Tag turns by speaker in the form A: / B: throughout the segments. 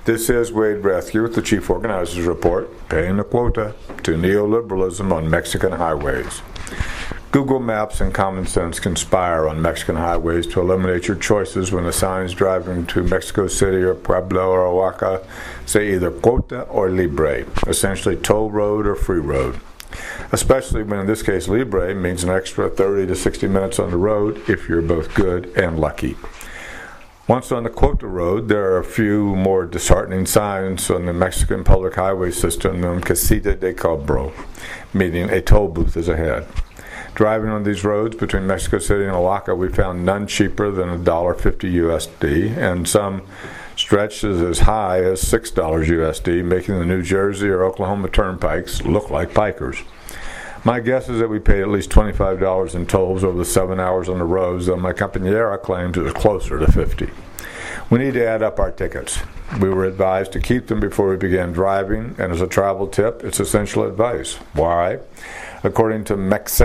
A: This is Wade Rathke with the Chief Organizers Report, paying the quota to neoliberalism on Mexican highways. Google Maps and common sense conspire on Mexican highways to eliminate your choices when the signs driving to Mexico City or Puebla or Oaxaca say either quota or libre, essentially toll road or free road. Especially when in this case libre means an extra 30 to 60 minutes on the road if you're both good and lucky. Once on the quota road, there are a few more disheartening signs on the Mexican public highway system known Casita de Cobro, meaning a toll booth is ahead. Driving on these roads between Mexico City and Oaxaca, we found none cheaper than $1.50 USD, and some stretched as high as $6 USD, making the New Jersey or Oklahoma turnpikes look like pikers. My guess is that we paid at least $25 in tolls over the 7 hours on the roads, though my compañera claims it was closer to $50. We need to add up our tickets. We were advised to keep them before we began driving, and as a travel tip, it's essential advice. Why? According to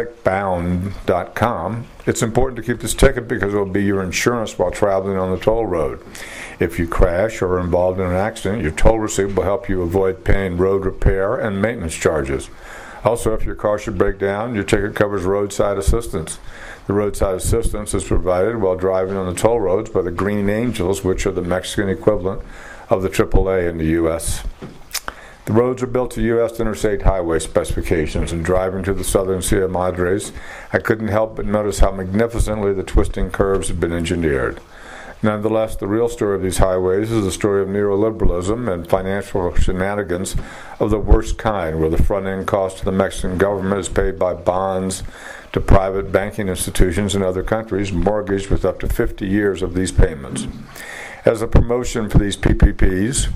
A: MexicBound.com, it's important to keep this ticket because it will be your insurance while traveling on the toll road. If you crash or are involved in an accident, your toll receipt will help you avoid paying road repair and maintenance charges. Also, if your car should break down, your ticket covers roadside assistance. The roadside assistance is provided while driving on the toll roads by the Green Angels, which are the Mexican equivalent of the AAA in the U.S. The roads are built to U.S. interstate highway specifications, and driving to the southern Sierra Madres, I couldn't help but notice how magnificently the twisting curves had been engineered. Nonetheless, the real story of these highways is the story of neoliberalism and financial shenanigans of the worst kind, where the front-end cost to the Mexican government is paid by bonds to private banking institutions in other countries, mortgaged with up to 50 years of these payments. As a promotion for these PPPs,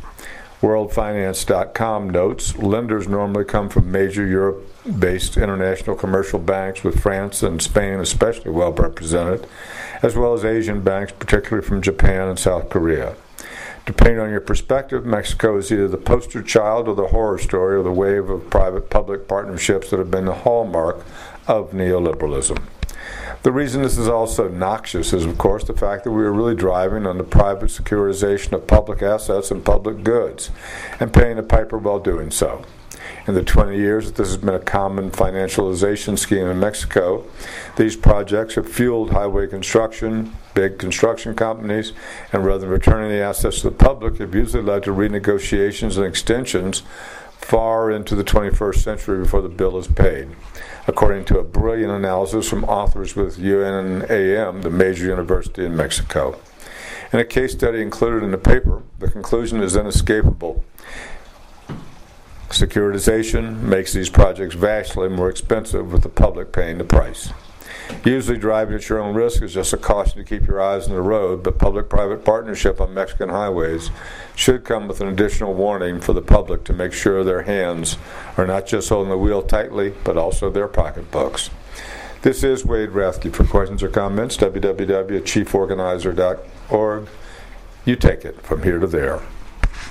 A: WorldFinance.com notes, lenders normally come from major Europe-based international commercial banks, with France and Spain especially well represented, as well as Asian banks, particularly from Japan and South Korea. Depending on your perspective, Mexico is either the poster child or the horror story of the wave of private-public partnerships that have been the hallmark of neoliberalism. The reason this is also noxious is, of course, the fact that we are really driving on the private securitization of public assets and public goods, and paying the piper while doing so. In the 20 years that this has been a common financialization scheme in Mexico, these projects have fueled highway construction, big construction companies, and rather than returning the assets to the public, have usually led to renegotiations and extensions far into the 21st century before the bill is paid, according to a brilliant analysis from authors with UNAM, the major university in Mexico. In a case study included in the paper, the conclusion is inescapable. Securitization makes these projects vastly more expensive, with the public paying the price. Usually driving at your own risk is just a caution to keep your eyes on the road, but public-private partnership on Mexican highways should come with an additional warning for the public to make sure their hands are not just holding the wheel tightly, but also their pocketbooks. This is Wade Rathke. For questions or comments, www.chieforganizer.org. You take it from here to there.